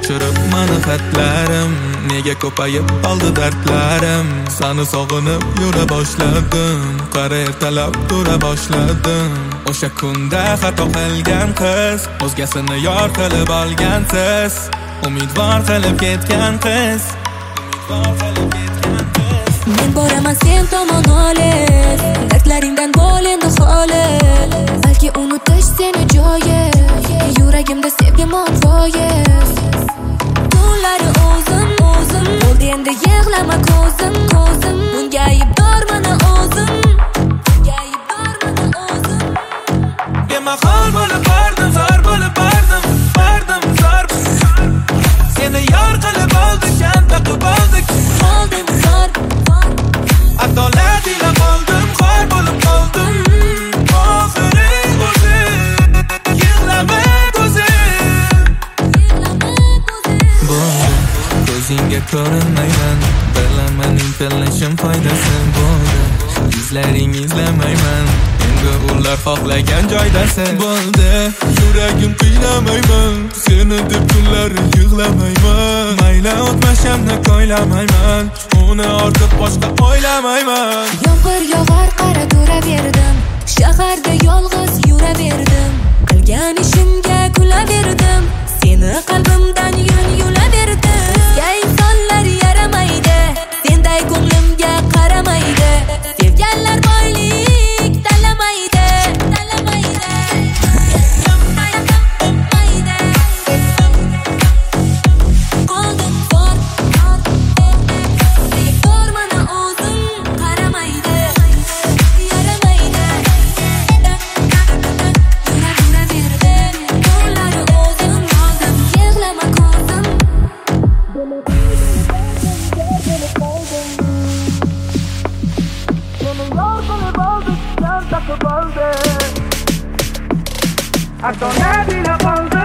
Yoshirib mani xatlarim, nega ko'payib qoldi dardlarim. Seni sog'inib yura boshladim, qara ertalab tura boshladim. O'sha kunda xato qilgan qiz, o'zgasini yor qilib olgansiz. Umidvor qilib ketgan qiz, men boraman sen tomon olis, dardlaringdan bo'l endi xolis. Balki unutish seni joyiz, yuragimda sevgim foiz. Kunlari o'zim bo'ldi endi yig'lama ko'zim. Bunga aybdor mana o'zim, bemahol bo'lib bordim, zor bo'lib bordim, zor. Seni yor qilib oldik, shanda qilib oldik. qoldim zor. Adolat ila qoldim, xor bo'lib qoldim. Oxiring o'zim, yig'lama ko'zim. Bo'ldi, ko'zingga ko'rinmayman, bilaman intilishim foydasi bo'ldi. Yuzlaring izlamayman, endi ular xohlagan joydasan. Bo'ldi, yuragim qiynamayman, seni deb kunlar yig'lamayman. Mayli o'tmashamni ko'ylamayman, uni ortib boshqa o'ylamayman. Yomg'ir yog'ar qara turaverdim, shaharda yolg'iz yuraverdim. Qilgan ishimga kulaverdim, seni qalbimdan yulaverdim. Bizga insonlar yaramaydi, senday ko'nglimga qaramaydi. Sevganlar boylik talamaydi. Qoldim zor, aybdor mana o'zim, qaramaydi, yaramaydi. Yuraverdim, kunlari o'zim, yig'lama ko'zim. Adolat ila qoldim.